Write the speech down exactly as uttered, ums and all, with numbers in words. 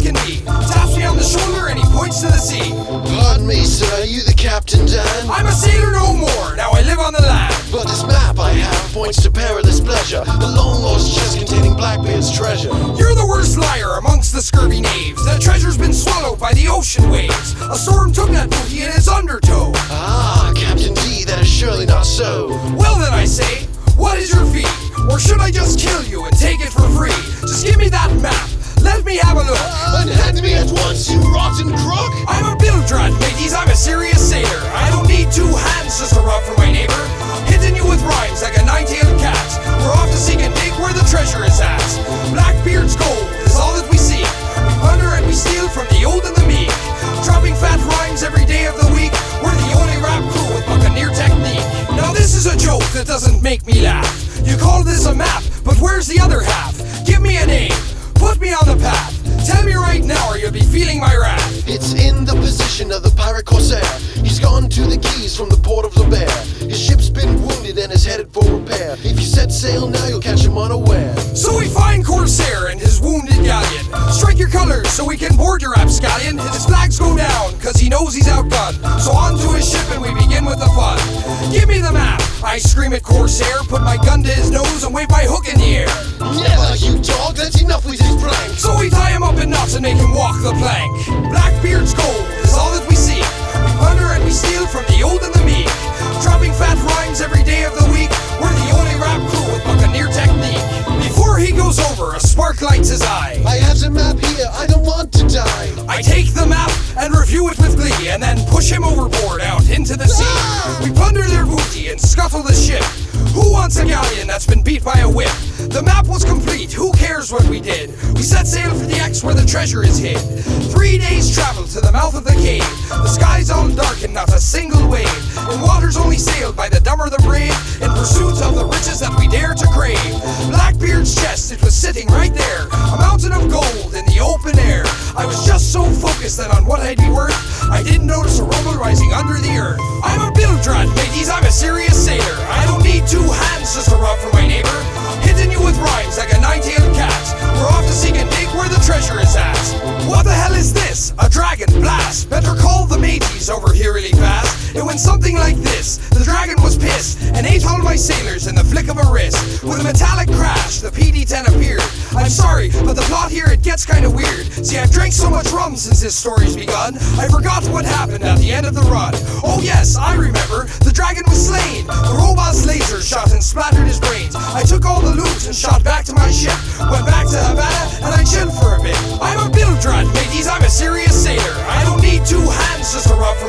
can be. Taps me on the shoulder and he points to the sea. Pardon me, sir, you the Captain Dan? I'm a sailor no more, now I live on the land. But this map I have points to perilous pleasure, the long lost chest containing Blackbeard's treasure. You're the worst liar amongst the scurvy knaves. That treasure's been swallowed by the ocean waves. A storm took that booty in its undertow. Ah, Captain D, that is surely not so. Well then I say, what is your fee? Or should I just kill you and take it for free? Just give me that map, let me have a look. Unhand me at once, you rotten crook! I'm a Bildrat, mateys, I'm a serious sailor. I don't need two hands just to rob from my neighbor. Hitting you with rhymes like a nine-tailed cat. We're off to seek and dig where the treasure is at. Blackbeard's gold is all that we seek. We plunder and we steal from the old and the meek. Dropping fat rhymes every day of the week. We're the only rap crew with buccaneer technique. Now this is a joke that doesn't make me laugh. You call this a map, but where's the other half? Give me a name, put me on the path. Tell me right now or you'll be feeling my wrath. It's in the position of the pirate corsair. He's gone to the keys from the port of Le Bear. His ship's been wounded and is headed for repair. If you set sail now, you'll catch him unaware. So we find Corsair and his wounded galleon. Strike your colors so we can board your rapscallion. His flags go down cause he knows he's outgunned. So on to his ship and we begin with the fun. Give me the map, I scream at Corsair. Put my gun to his nose and wave my hook in the air. Never, you dog, that's enough with his prank. So we tie him up in knots and make him walk the plank. Blackbeard's gold is all that we seek. We plunder and we steal from the old and the meek. Dropping fat rhymes every day of the week. We're the only rap crew with buccaneer technique. Before he goes over, a spark lights his eye. I have the map here, I don't want to die. I take the map and review it with glee, and then push him overboard out into the sea. Ah! We plunder their booty and scuttle the ship. Who wants a galleon that's been beat by a whip? The map was complete, who cares what we did? We set sail for the X where the treasure is hid. Three days travel to the mouth of the cave. The sky's all dark and not a single wave. In waters only sailed by the dumb or the brave, in pursuit of the riches that we dare to crave. Blackbeard's chest, it was sitting right there, a mountain of gold in the open air. I was just so focused that on what I'd be worth, I didn't notice a rumble rising under the earth. I'm a Bildrat, mateys, I'm a serious sailor. I don't need two hands just to rob from my neighbor. Hitting you with rhymes like a nine-tailed cat. We're off to seek and dig where the treasure is at. What the hell is this? A dragon blast. Better call the mateys over here really fast. It went something like this. The dragon was pissed and ate all my sailors in the flick of a wrist. With a metallic crash, the P D ten appeared. I'm sorry, but the plot here, it gets kinda weird. See, I've drank so much rum since this story's begun, I forgot what happened at the end of the run. Oh yes, I remember. The dragon was slain. The robot's laser shot and splattered his brains. I took all the loot and shot back to my ship. Went back to Havana and I chilled for a bit. I'm a Bildrat, mateys, I'm a serious sailor. I don't need two hands just to rub